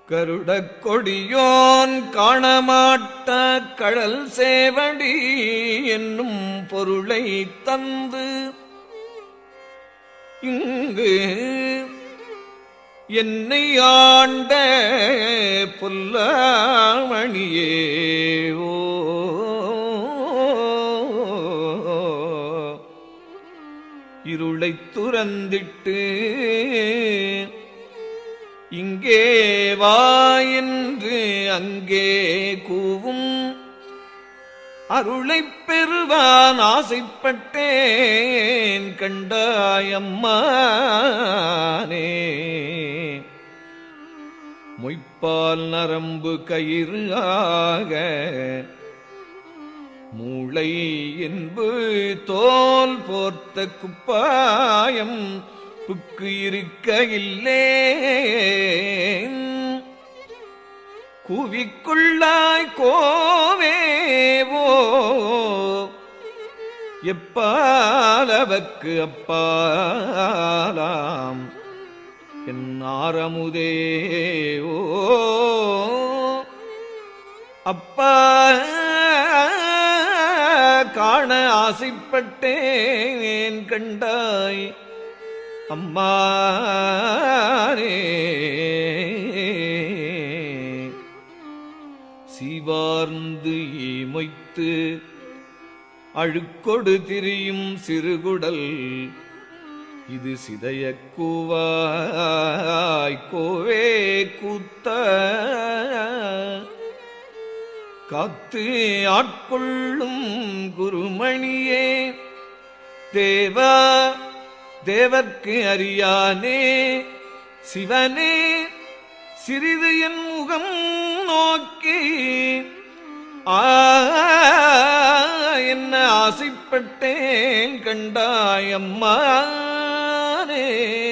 கருடக் கொடியோன் காணமாட்ட கடல் சேவடி என்னும் பொருளை தந்து இங்கு என்னை ஆண்ட புல்லாமணியே ஓ இருளைத் துறந்திட்டு இங்கே வா என்று அங்கே கூவும் அருளைப் பெறுவான் ஆசைப்பட்டேன் கண்டாயம்மானே. மொய்ப்பால் நரம்பு கயிறு ஆக மூளை என்பு தோல் போர்த்த குப்பாயம் புக்கு இருக்க இல்லே கூவிக்குள்ளாய் கோவேவோ எப்பாலவக்கு அப்பாலாம் என் ஆரமுதேவோ அப்பா காண ஆசைப்பட்டேன் கண்டாய் அம்மாரே. சீவார்ந்து ஈமொய்த்து அழுக்கொடு திரியும் சிறுகுடல் இது சிதையக் கூவாய் கோவே கூத்த காத்து ஆட்கொள்ளும் குருமணியே தேவா தேவர்க்கு அறியானே சிவனே சிறிது என் முகம் நோக்கி என்ன ஆசைப்பட்டேன் கண்டாயம்மானே.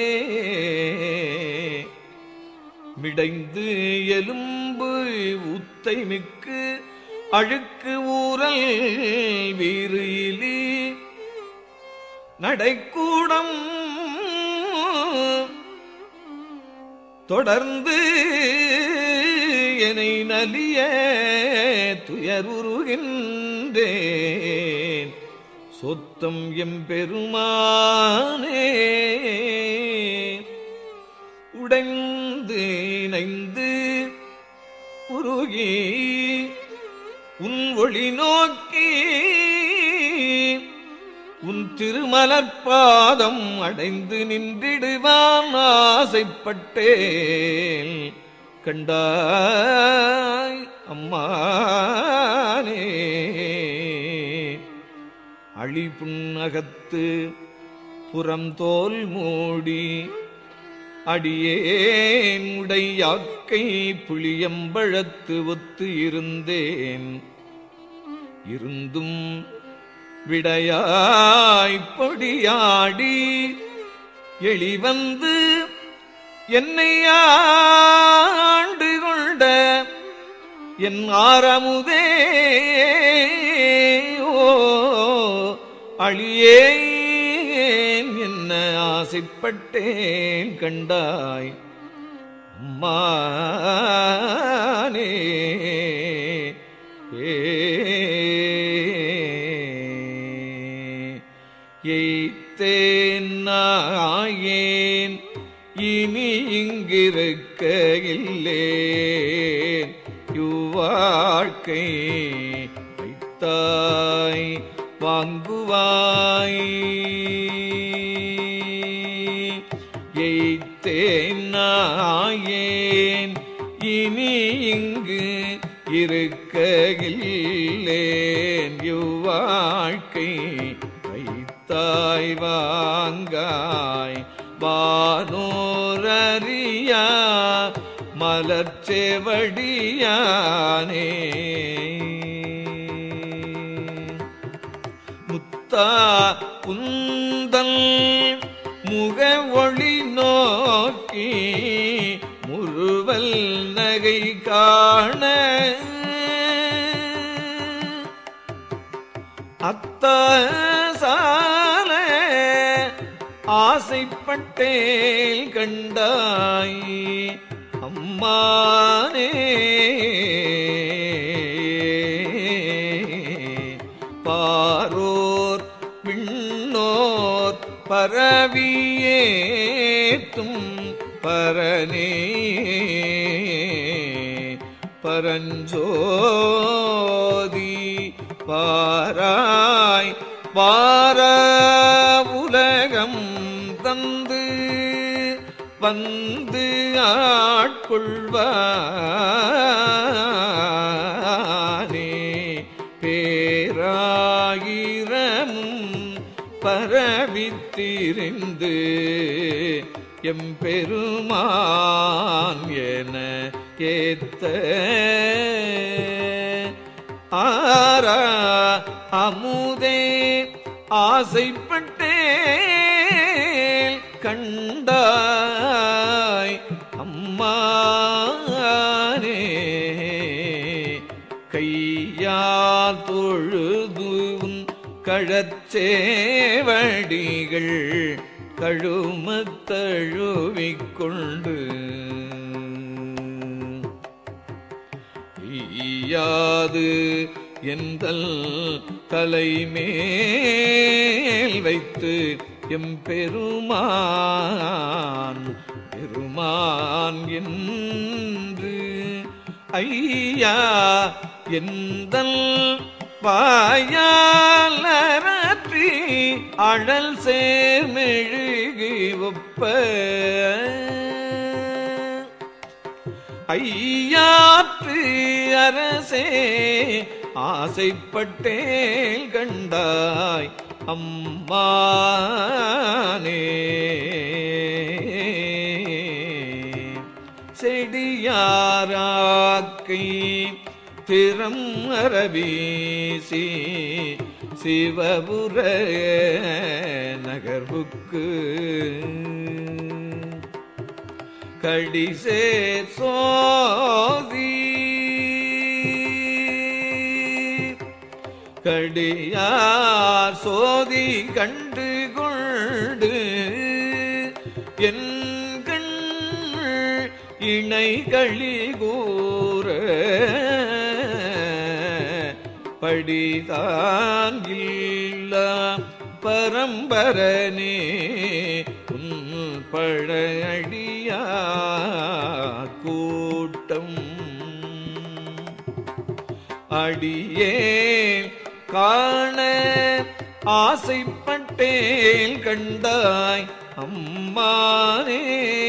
மிடைந்து எலும்பு ஊத்தை மிக்கு அழுக்கு ஊரல் வீறு இலி நடைக்கூடம் தொடர்ந்து என்னை நலிய துயருகின்றேன் சொத்தம் எம்பெருமானே. உடைந்து இணைந்து உருகி உன் ஒளி நோக்கி உன் திருமலர்பாதம் அடைந்து நின்றிடுவான் ஆசைப்பட்டேன் கண்டாய் அம்மானே. அழி புன்னகத்து புறம் தோல் மூடி அடியேன் உடையாக்கை புளியம்பழத்து ஒத்து இருந்தேன் இருந்தும் விடையாய்ப் பொடியாடி எளிவந்து என்னை ஆண்டு கொண்ட என் ஆரமுதே ஓ அழியேன் என்ன ஆசைப்பட்டேன் கண்டாய் அம்மானே. எய்த்தேன் நாயேன் இனி இங்கிருக்க இல்லேன் இவ்வாழ்க்கை வைத்தாய் வாங்குவாய். எய்த்தேன் நாயேன் இனி இங்கு இருக்க இல்லேன் இவ்வாழ்க்கை வைத்தாய் வாங்காய் வானோரறியா மலர்ச்செவடியானே. முத்தா குந்தல் முக ஒளி நோக்கி முறுவல் நகை காண அத்தாசால ஆசைப்பட்டேன் கண்டாய் அம்மானே பாரோர் விண்ணோர் பரவியேத்தும் பரனே பரஞ்சோதி பாராய் பார உலகம் தந்து வந்து ஆட்கொள்வானே பேராயிரமும் பரவித்திரிந்து எம்பெருமான் என ஏத்த ஆரா அமுதே ஆசைப்பட்டேன் கண்டாய் அம்மானே கையால் தொழுதும் கழச்சேவடிகள் கழுமத் தழுவிக்கொண்டு ஈயாது எந்தல் தலைமேல் வைத்து எம்பெருமான் பெருமான் என்று ஐயா எந்தல் வாயாலற்றி அழல் சேர்மெழுகி ஒப்ப ஐயாற்று அரசே ஆசைப்பட்டேன் கண்டாய் அம்மானே செடியாராக்கை திறம் அரவீசி சிவபுர நகர்வுக்கு கடிசேர் சோதி கடியார் சோதி கண்டு கொண்டு என் கண் இணை களிகூர படிதான் இல்ல பரம்பரனே உன் பழையா கூட்டம் அடியே காண ஆசைப்பட்டேன் கண்டாய் அம்மானே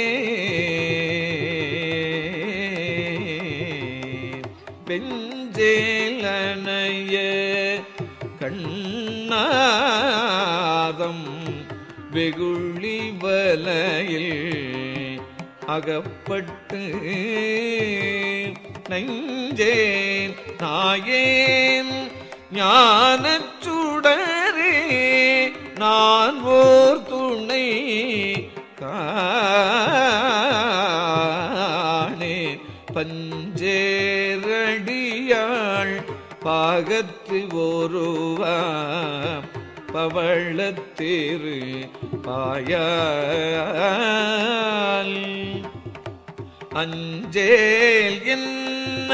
பெஞ்சேலனைய கண்ணாதம் வெகுளி வலையில் அகப்பட்டு நெஞ்சேன் நாயேன் ஞானச் சுடரே நான் ஓர் துணை காணே பஞ்சேரடியாள் பாகத்து ஒருவா பவளத்தேரு பாயால் அஞ்சேல் என்ன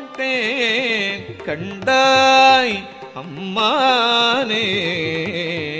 ஆசைப்பட்டேன் கண்டாய் அம்மானே